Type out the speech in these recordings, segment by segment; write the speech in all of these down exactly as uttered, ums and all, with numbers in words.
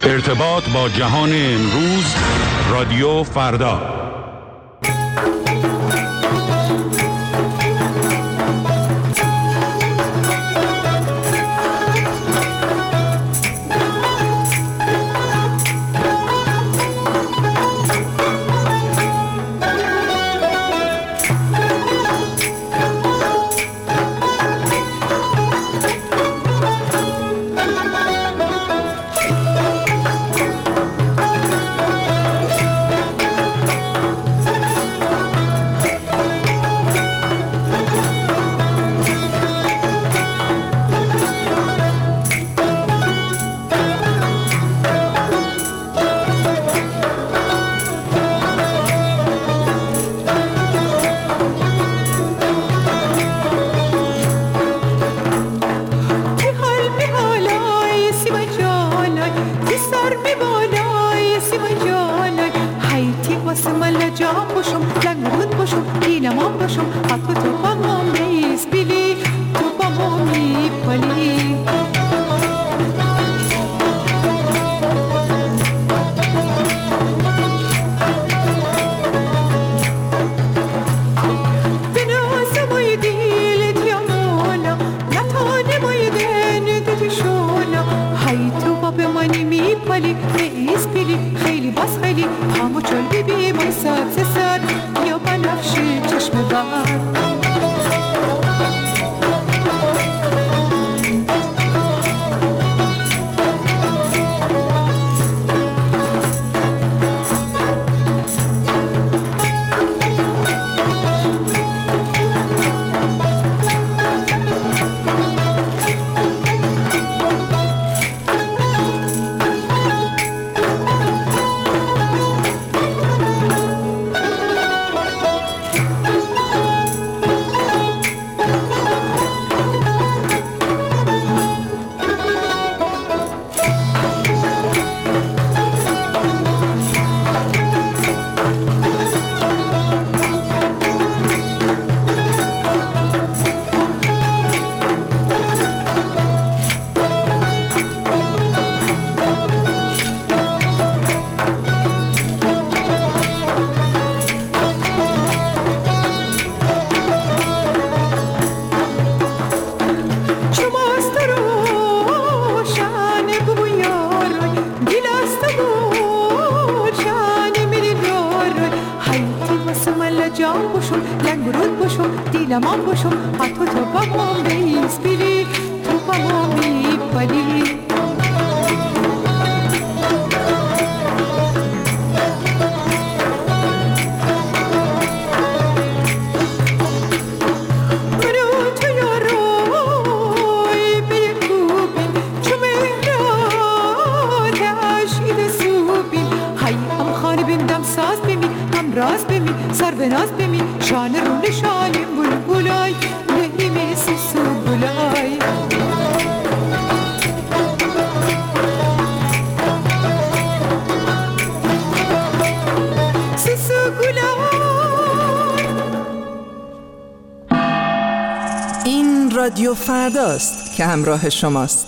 ارتباط با جهان امروز، رادیو فردا. این رادیو فرداست که همراه شماست.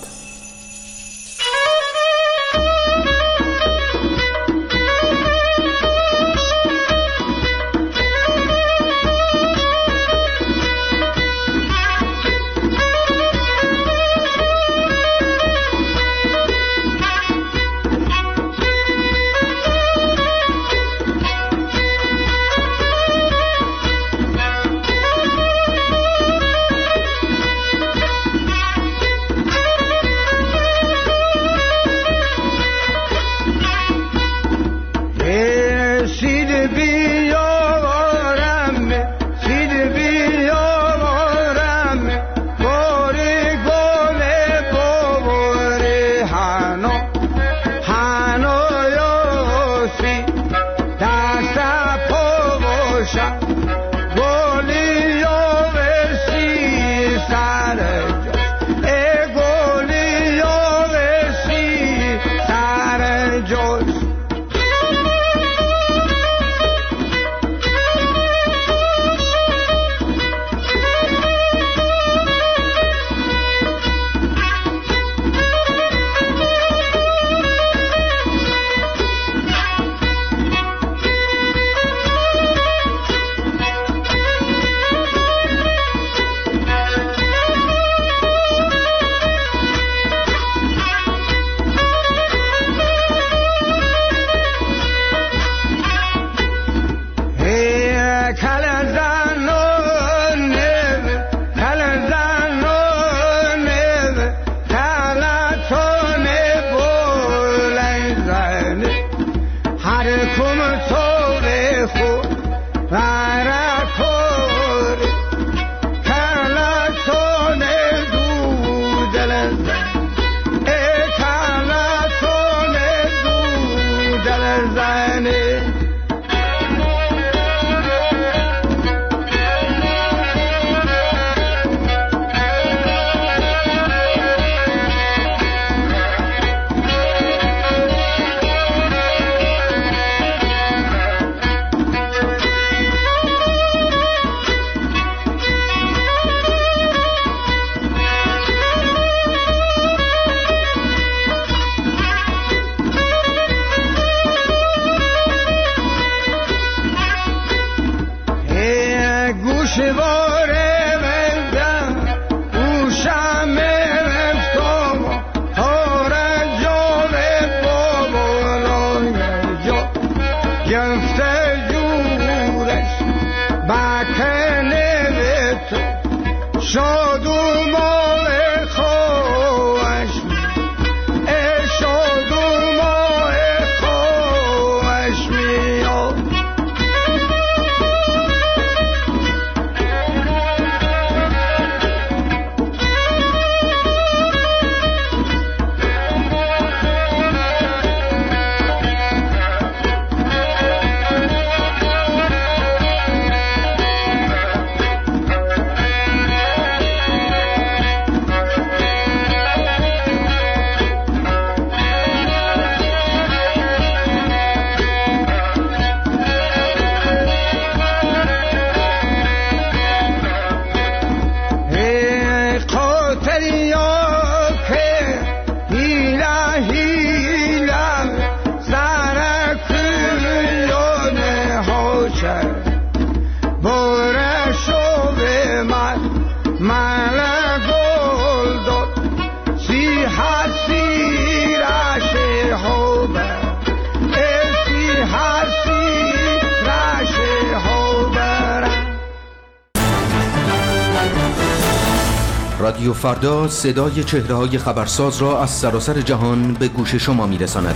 رادیو فردا صدای چهره‌های خبرساز را از سراسر جهان به گوش شما می‌رساند.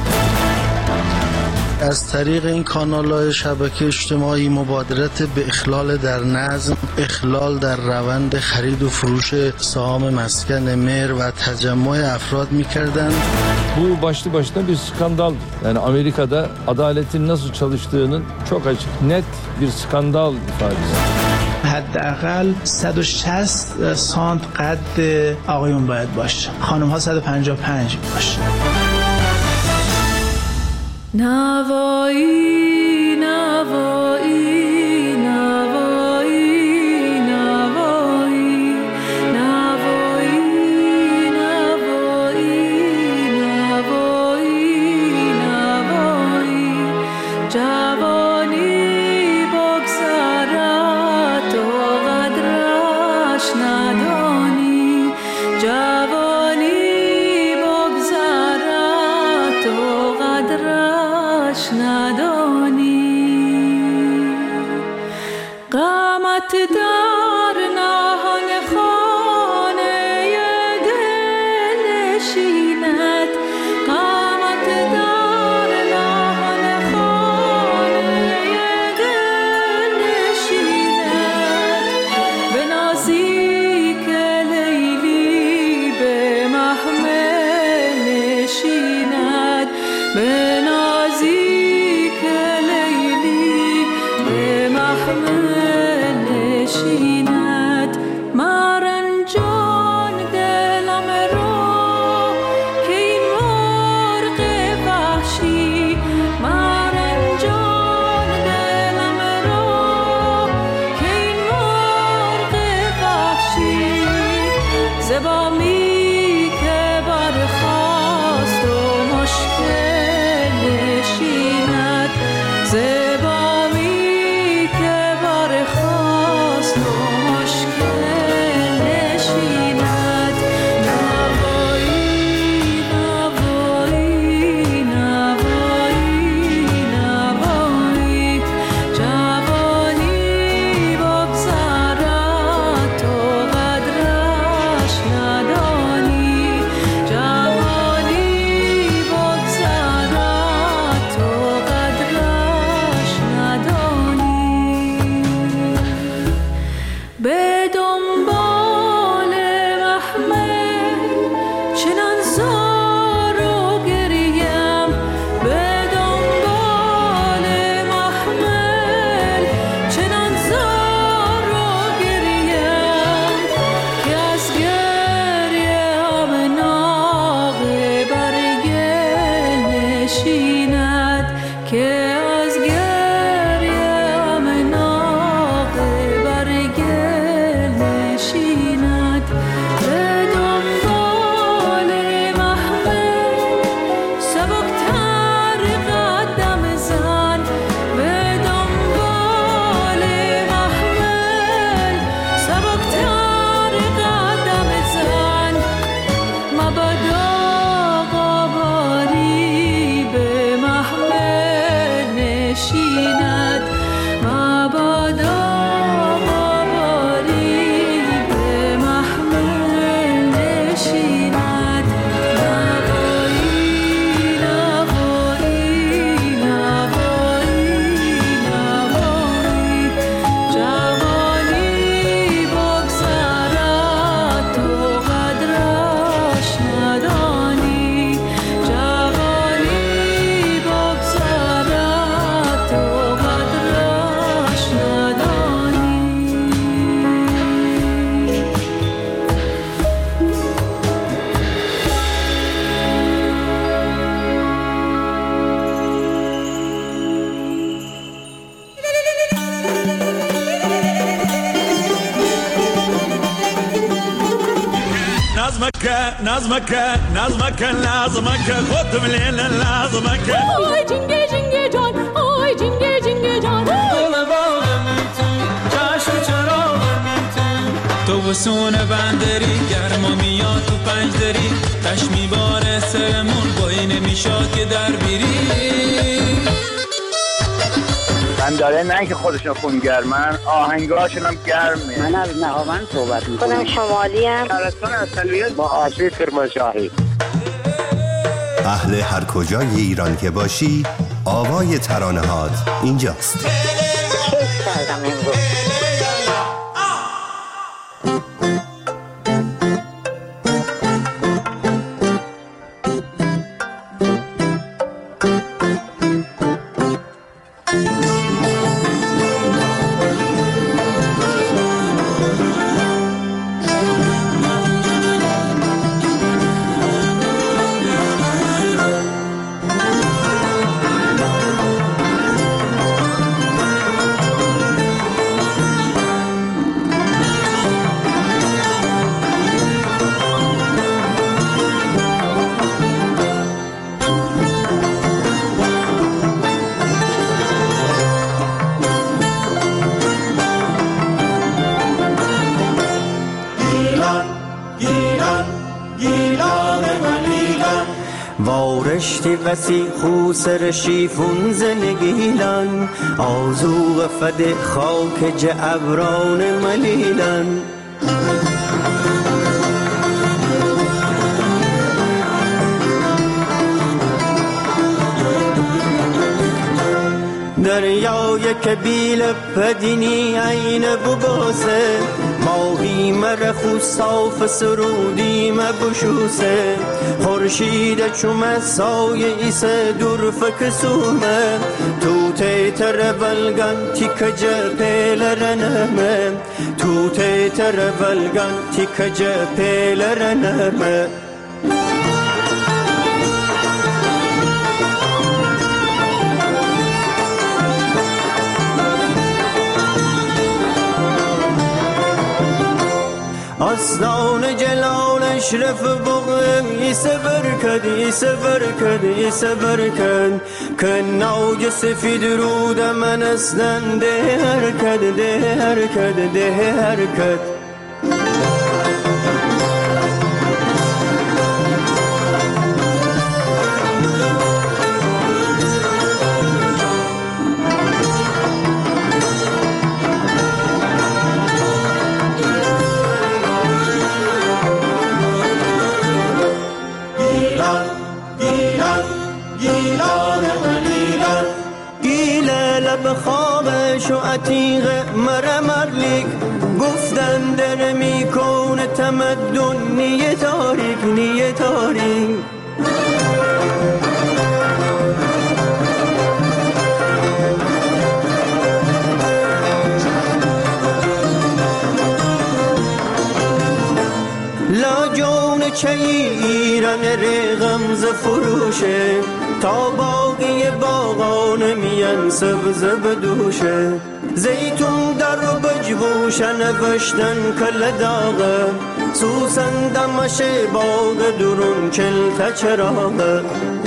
از طریق این کانال‌های شبکه اجتماعی مبادرت به اخلال در نظم، اخلال در روند خرید و فروش سهام مسکن مهر و تجمع افراد می‌کردند. Bu başlı başına bir skandal. Yani Amerika'da adaletin nasıl çalıştığının çok açık, net bir skandal ifadesi. حداقل صد و شصت سانت قد آقایون باید باشه. خانم‌ها صد و پنجاه و پنج باشه. نوایی نوایی نوایی نوایی نوایی نوایی نوایی نوایی جوانی بگذرد و قدرش ندانی جوانی بگذرد و قدرش ندانی قامت در نهان خانه دل نشیند قامت در نهان خانه دل نشیند به نزدیک لیلی به محمل نشیند به نزدیک لیلی به محمل نشیند مرنجان دلم را که این مرغ وحشی مرنجان دلم را که این مرغ وحشی زبامی که برخاست و مشکل نشیند زبامی که برخاست و مشکل نشیند نوایی نوایی نوایی نوایی جوانی بگذرد تو قدرش ندانی جوانی بگذرد تو قدرش ندانی به دنبال محمل چنان زار و گریم به دنبال محمل چنان زار و گریم که از گریه هم ناقه بر گل نشیند که از گریه هم ناقه بر گل نشیند به دنبال محمل سبکتر قدم زن به دنبال محمل سبکتر قدم زن مبادا قباری به محمل نشیند مبادا قباری به محمل نشیند نوایی نوایی نوایی نوایی جوانی بگذرد تو قدرش ندانی جوانی بگذرد تو قدرش ندانی نظمك نظمك نظمك لازمك خد من لازمك آی جنگه جنگه جان آی جنگه جنگه جان تو وسون بندری گرما میاد تو پنج دری تش میباره سرمون با این میشاد که در بیری بند داره، نه اینکه خودشون خونگرمن، آهنگاشون هم گرمه. من از نهاوند صحبت میکنم. خودم شمالی ام. شهرستان اصلیت با آسیب کرمانشاهی. اهل هر کجای ایران که باشی، آوای ترانه هات اینجاست. کیف کردم امروز. وارشتی وسی خوسر شیفون زنگیلن آزوغ فد خاک جعبران ملیلن دریای کبیل پدینی عین بباسه ماهی مرخو صاف سرودی مبشوسه خورشید چوم سایه ایسه دور فکسومه تو تیتر بلگن تیک جپیل رنمه تو تیتر بلگن تیک جپیل رنمه اسنان جلال اشرف بغم ایسه برکد ایسه برکد ایسه برکد که نوج سفید رود من اسنن ده حرکت ده حرکت ده حرکت بخوابش و عتیق مرمرلیک گفتن در میکون تمدن نیه تاریک نیه تاریک لا جون چه ایران رغمز فروشه تا باقی باغان میان سبز بدوشه زیتون در بجوش نوشتن کل داغه سوسن دمش باغ درون کل تچراغه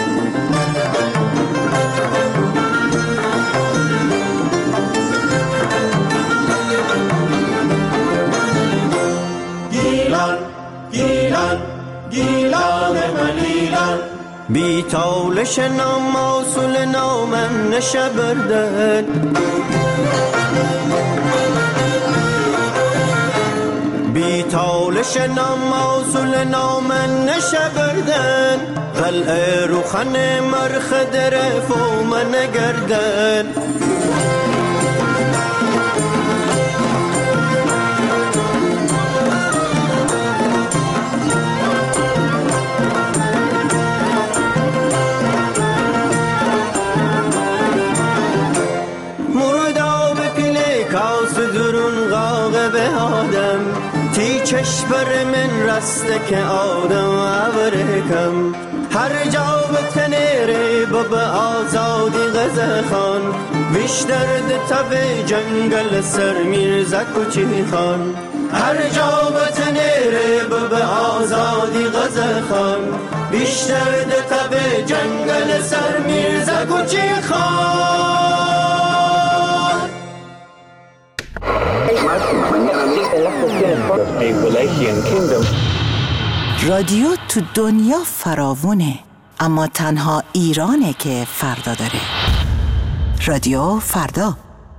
گیلان گیلان گیلان ملیلان بی تولش نام موصول نامن نشبردن بی تولش نام موصول نامن نشبردن قلعه روخن مرخد رفو من گردن چشبر من رسته که آدم عبرکم هر جا به تنیره باب آزادی غزه خان بیشتر ده تب جنگل سر میرزا کوچی خان هر جا به تنیره باب آزادی غزه خان بیشتر ده تب جنگل سر میرزا کوچی خان رادیو تو دنیا فراوونه، اما تنها ایرانه که فردا داره. رادیو فردا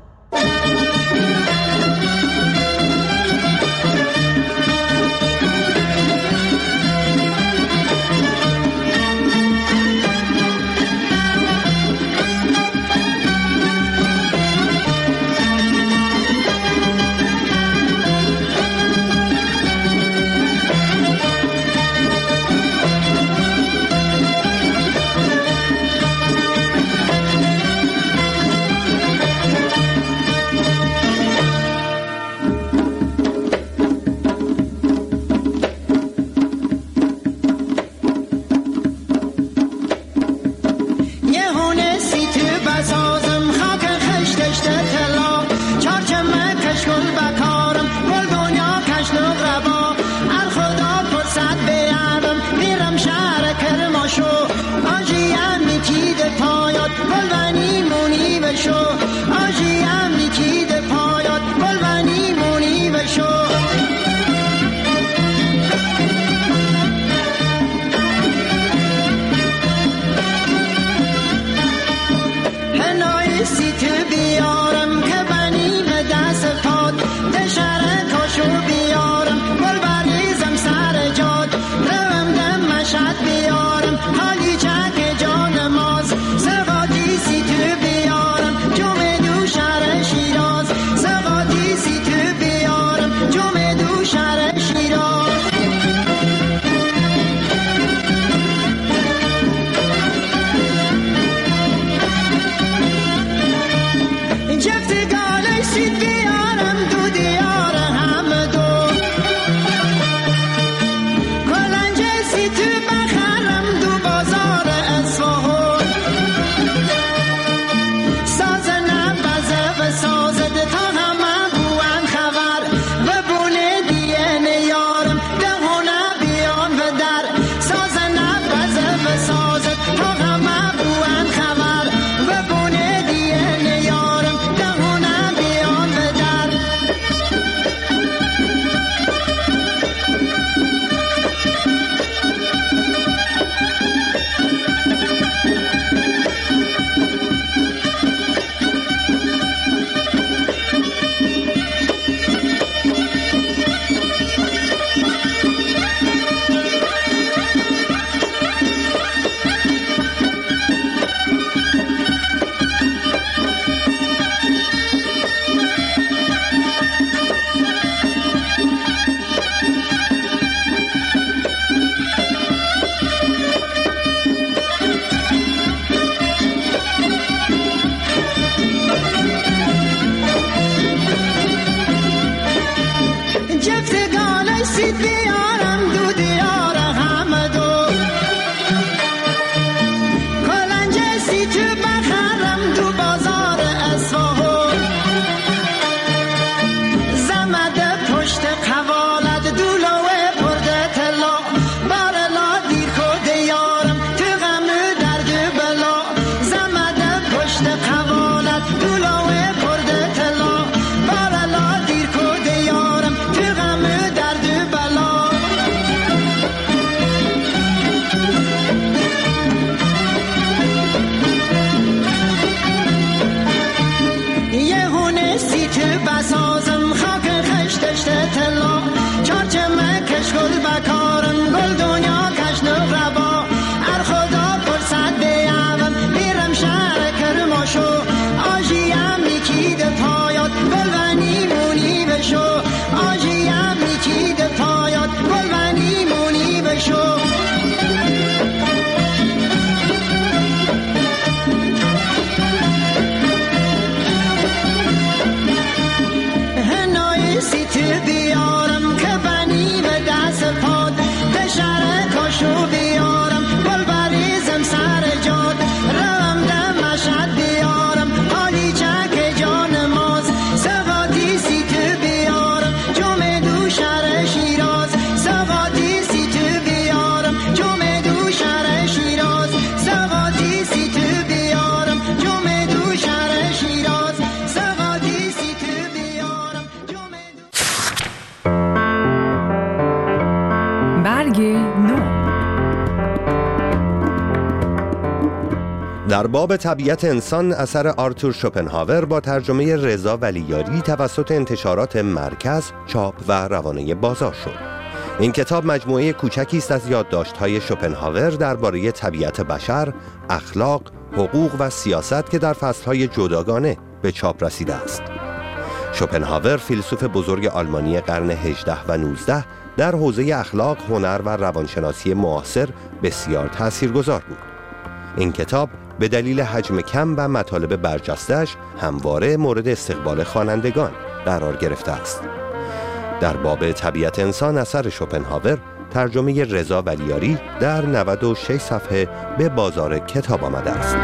در باب طبیعت انسان اثر آرتور شوپنهاور با ترجمه رضا ولیاری توسط انتشارات مرکز چاپ و روانه بازار شد. این کتاب مجموعه کوچکی است از یادداشت‌های شوپنهاور درباره طبیعت بشر، اخلاق، حقوق و سیاست که در فصل‌های جداگانه به چاپ رسیده است. شوپنهاور فیلسوف بزرگ آلمانی قرن هجدهم و نوزدهم در حوزه اخلاق، هنر و روانشناسی معاصر بسیار تاثیرگذار بود. این کتاب به دلیل حجم کم و مطالب برجسته‌اش همواره مورد استقبال خوانندگان قرار گرفته است. در باب طبیعت انسان اثر شوپنهاور ترجمه رضا ولیاری در نود و شش صفحه به بازار کتاب آمده است.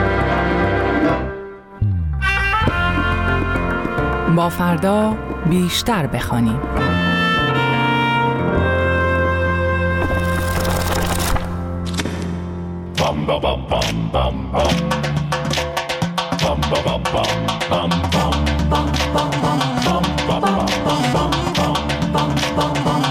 با فردا بیشتر بخوانیم. bum ba bum bum bum bum bum ba bum bum bum bum bum bum bum bum bum bum bum bum bum bum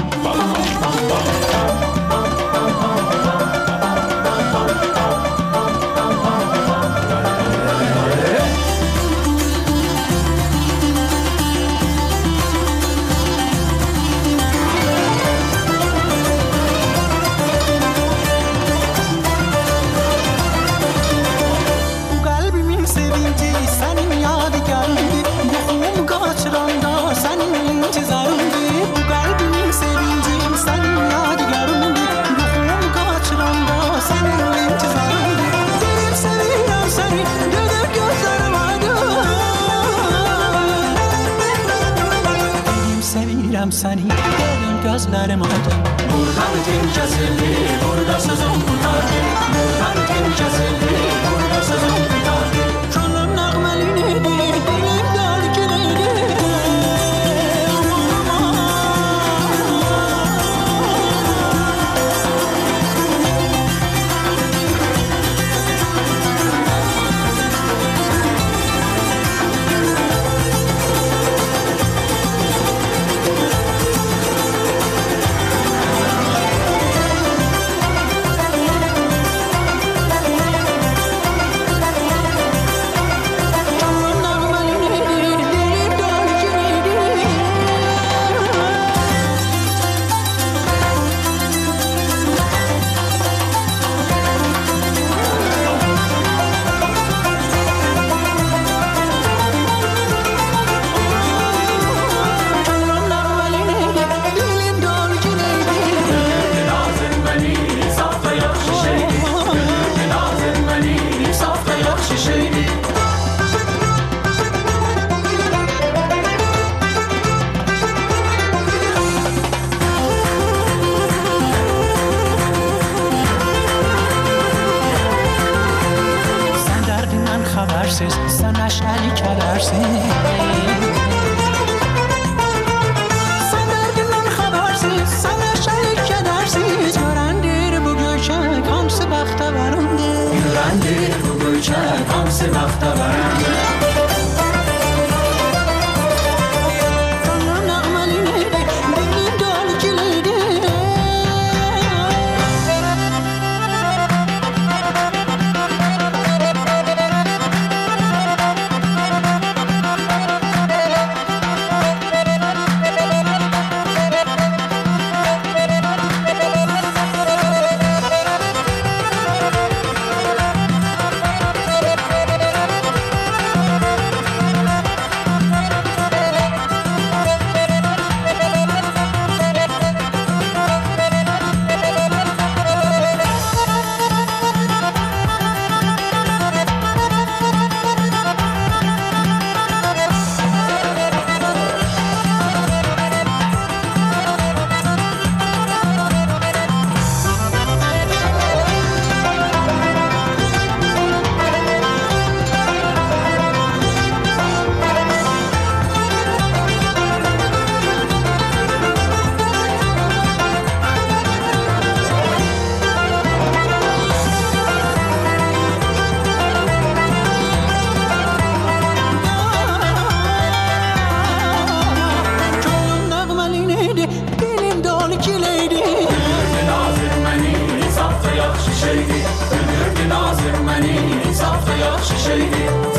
səni dedim gözlərim aydın Buradan din kəsildi, burada sözüm qutardı Buradan din kəsildi, burada sözüm qutardı Könlüm nəğməlini dilim, dilim dəlkiniydi Sən əşəli kədərsin Sən dərdimdən xəbərsiz Sən əşəli kədərsiz Görəndir bu göyçək Hamısı bəxtəvərimdir Görəndir bu göyçək Hamısı bəxtəvərimdir Könlüm nəğməliydi Dilim dəlgiliydi Nazır məni, safda yaxşı şeydi Ölürdü nazır məni ساخته یا شیشه